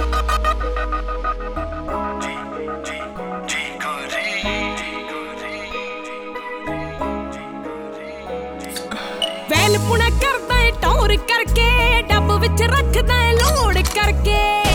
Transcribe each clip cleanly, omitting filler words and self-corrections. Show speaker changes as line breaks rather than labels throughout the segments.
Well ਪੁਣਾ ਕਰਦਾ ਏ ਟੌਰ ਕਰਕੇ, ਡੱਬ ਵਿੱਚ ਰੱਖਦਾ ਏ ਲੋੜ ਕਰਕੇ,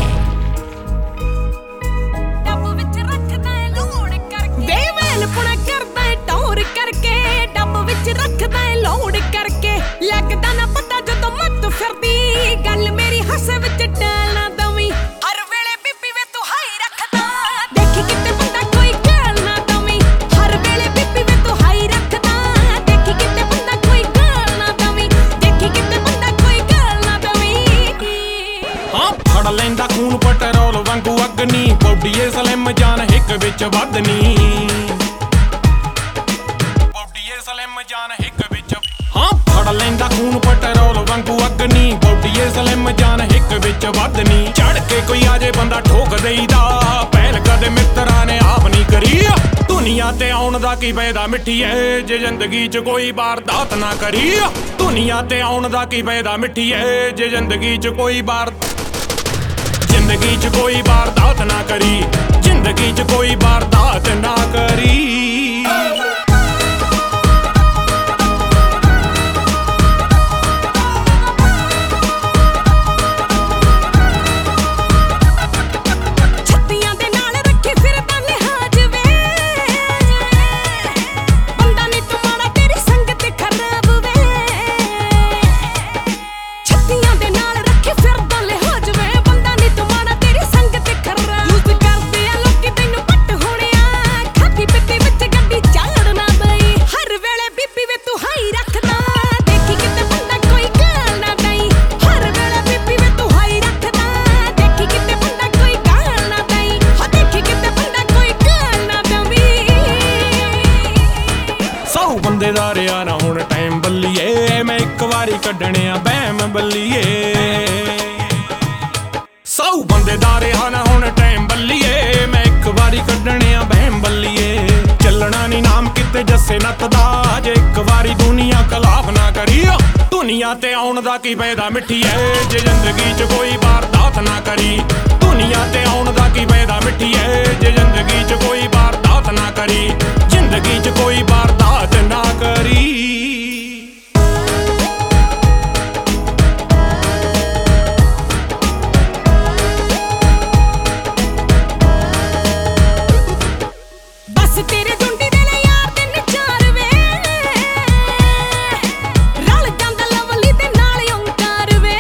ਡੱਬ ਵਿੱਚ ਰੱਖਦਾ ਏ ਲੋੜ ਕਰਕੇ। ਵੇ ਵੈਲ ਪੁਣਾ ਕਰਦਾ ਏ ਟੌਰ ਕਰਕੇ, ਡੱਬ ਵਿੱਚ ਰੱਖਦਾ ਏ ਲੋੜ ਕਰਕੇ। ਲੱਗਦਾ ਨਾ ਪਤਾ ਜਦੋਂ ਮੱਤ ਫਿਰਦੀ, ਗੱਲ ਮੇਰੀ ਹੱਸੇ ਵਿੱਚ ਡਾਲ ਨਾ ਦਵੀਂ। ਹਰ ਵੇਲੇ ਬੀਬੀ ਵੇ ਤੂੰ ਹਾਈ ਰੱਖਦਾ, ਦੇਖੀ ਕਿਤੇ ਬੰਦਾ ਕੋਈ ਗੱਲ ਨਾ ਦਵੀਂ। ਹਰ ਵੇਲੇ ਬੀਬੀ ਵੇ ਤੂੰ ਹਾਈ ਰੱਖਦਾ, ਦੇਖੀ ਕਿਤੇ ਬੰਦਾ ਕੋਈ ਗੱਲ ਨਾ ਦਵੀਂ। ਦੇਖੀ ਕਿਤੇ ਬੰਦਾ ਕੋਈ ਗੱਲ ਨਾ ਦਵੀਂ।
ਹਾਂ ਫੜ ਲੈਂਦਾ ਖੂਨ ਪੈਟਰੋਲ ਵਾਂਗੂ ਅਗਨੀ, ਬੋਡੀਏ ਸਲਿਮ ਜਾਨ ਹਿੱਕ ਵਿੱਚ ਵੱਧਨੀ, ਬੋਡੀਏ ਸਲਿਮ ਜਾਨ ਹਿੱਕ ਵਿੱਚ। ਹਾਂ ਫੜ ਲੈਂਦਾ ਖੂਨ ਪੈਟਰੋਲ ਵਾਂਗੂ ਅਗਨੀ, ਬੋਡੀਏ ਸਲਿਮ ਜਾਨ ਹਿੱਕ ਵਿੱਚ ਵੱਧਨੀ। ਚੜ ਕੇ ਕੋਈ ਆਜੇ ਬੰਦਾ ਠੋਕ ਦੇਈਦਾ, ਪਹਿਲ ਕਦੇ ਮਿੱਤਰਾਂ ਨੇ ਆਪ ਨਹੀਂ ਕਰੀ। ਦੁਨੀਆ ਤੇ ਆਉਣ ਦਾ ਕੀ ਫਾਇਦਾ ਮਿੱਠੀਏ, ਜੇ ਜ਼ਿੰਦਗੀ 'ਚ ਕੋਈ ਵਾਰਦਾਤ ਨਾ ਕਰੀ। ਦੁਨੀਆ ਤੇ ਆਉਣ ਦਾ ਕੀ ਫਾਇਦਾ ਮਿੱਠੀਏ, ਜੇ ਜ਼ਿੰਦਗੀ 'ਚ ਕੋਈ ਜ਼ਿੰਦਗੀ 'ਚ ਕੋਈ ਵਾਰਦਾਤ ਨਾ ਕਰੀ, ਜ਼ਿੰਦਗੀ 'ਚ ਕੋਈ ਵਾਰਦਾਤ ਨਾ ਕਰੀ। ਬੰਦੇ ਦਾ ਰਿਆ ਨਾ ਹੁਣ ਟਾਈਮ ਬੱਲੀਏ, ਮੈਂ ਇੱਕ ਵਾਰੀ ਕੱਢਣੇ ਆ ਬਹਿਮ ਬੱਲੀਏ। ਸੌ ਬੰਦੇ ਦਾ ਰਿਆ ਨਾ ਹੁਣ ਟਾਈਮ ਬੱਲੀਏ, ਮੈਂ ਇੱਕ ਵਾਰੀ ਕੱਢਣੇ ਆ ਬਹਿਮ ਬੱਲੀਏ। ਚੱਲਣਾ ਨੀ ਨਾਮ ਕਿਤੇ ਜੱਸੇ ਨੱਤ ਦਾ, ਜੇ ਇੱਕ ਵਾਰੀ ਦੁਨੀਆ ਖਿਲਾਫ ਨਾ ਕਰੀ। ਦੁਨੀਆ ਤੇ ਆਉਣ ਦਾ ਕੀ ਫਾਇਦਾ ਮਿੱਠੀਏ, ਜੇ ਜ਼ਿੰਦਗੀ 'ਚ ਕੋਈ ਵਾਰਦਾਤ ਨਾ ਕਰੀ। ਦੁਨੀਆ ਤੇ ਆਉਣ ਦਾ ਕੀ ਫਾਇਦਾ ਮਿੱਠੀਏ, ਜੇ ਜ਼ਿੰਦਗੀ 'ਚ ਕੋਈ ਵਾਰਦਾਤ ਨਾ ਕਰੀ। ਜ਼ਿੰਦਗੀ 'ਚ ਕੋਈ ਵਾਰਦਾਤ ਨਾ ਕਰੀ।
ਬਸ ਤੇਰੇ ਜੁੰਡੀ ਦੇ ਲਈ ਯਾਰ ਤਿੰਨ ਚਾਰ ਵੇ, ਰਲ ਜਾਂਦਾ ਲਵਲੀ ਦੇ ਨਾਲ ਓਂਕਾਰ ਵੇ।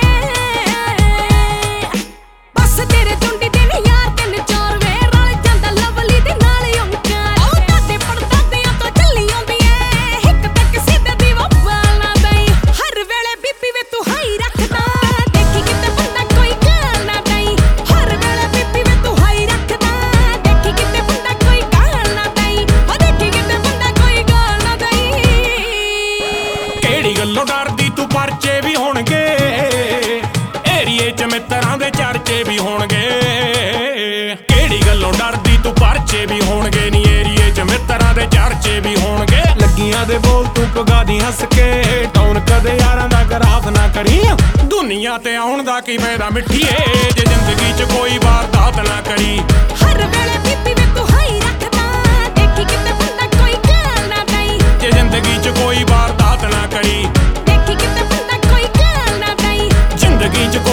ਬਸ ਤੇਰੇ ਜੁੰਡੀ ਦੇ ਲਈ ਯਾਰ ਤਿੰਨ ਚਾਰ ਵੇ, ਰਲ ਜਾਂਦਾ ਲਵਲੀ ਦੇ ਨਾਲ ਓਂਕਾਰ। ਉਹ ਦਾਦੇ ਪੜਦਾਦਿਆਂ ਤੋਂ ਚੱਲੀ ਆਉਂਦੀ ਐ, ਹਿੱਕ ਤੇ ਕਿਸੇ ਦੇ ਦੀ ਵਾਲ ਨਾ ਦਈ। ਹਰ ਵੇਲੇ ਬੀਬੀ ਵੇ ਤੂੰ ਹਾਈ ਰੱਖਦਾ, ਦੇਖੀ ਕਿਤੇ ਬੰਦਾ ਕੋਈ ਗੱਲ ਨਾ ਦਈ। ਹਰ ਵੇਲੇ ਬੀਬੀ ਵੇ ਤੂੰ ਹਾਈ ਰੱਖਦਾ, ਦੇਖੀ ਕਿਤੇ ਬੰਦਾ ਕੋਈ ਗੱਲ ਨਾ ਦਈ। ਉਹ ਦੇਖੀ ਕਿਤੇ ਬੰਦਾ ਕੋਈ ਗੱਲ ਨਾ ਦਈ।
ਕਿਹੜੀ ਗੱਲੋਂ ਡਰਦੀ ਤੂੰ, ਪਰਚੇ ਵੀ ਹੋਣਗੇ ਏਰੀਏ 'ਚ, ਮਿੱਤਰਾਂ ਦੇ ਚਰਚੇ ਵੀ ਹੋਣਗੇ। ਕਿਹੜੀ ਗੱਲੋਂ ਡਰਦੀ ਤੂੰ, ਪਰਚੇ ਵੀ ਹੋਣਗੇ ਨੀ ਏਰੀਏ 'ਚ, ਮਿੱਤਰਾਂ ਦੇ ਚਰਚੇ ਵੀ ਹੋਣਗੇ। ਲੱਗੀਆਂ ਦੇ ਬੋਲ ਤੂੰ ਪਗਾ ਦੀ ਹੱਸ ਕੇ, ਟੌਨ ਕਦੇ ਯਾਰਾਂ ਦਾ ਗਰਾਫ ਨਾ ਕਰੀ। ਦੁਨੀਆ ਤੇ ਆਉਣ ਦਾ ਕੀ ਫਾਇਦਾ ਮਿੱਠੀਏ, ਜੇ ਜ਼ਿੰਦਗੀ 'ਚ ਕੋਈ ਵਾਰਦਾਤ ਨਾ ਕਰੀ।
ਹਰ ਵੇਲੇ ਬੀਬੀ ਵੇ ਤੂੰ ਹਾਈ ਰੱਖਦਾ, ਦੇਖੀ ਕਿਤੇ ਬੰਦਾ ਕੋਈ ਗੱਲ ਨਾ ਦਈ।
ਜੇ ਜ਼ਿੰਦਗੀ 'ਚ ਕੋਈ ਵਾਰਦਾਤ ਨਾ ਕਰੀ,
ਦੇਖੀ ਕਿਤੇ ਬੰਦਾ ਕੋਈ ਗੱਲ ਨਾ ਦਈ।
ਜ਼ਿੰਦਗੀ 'ਚ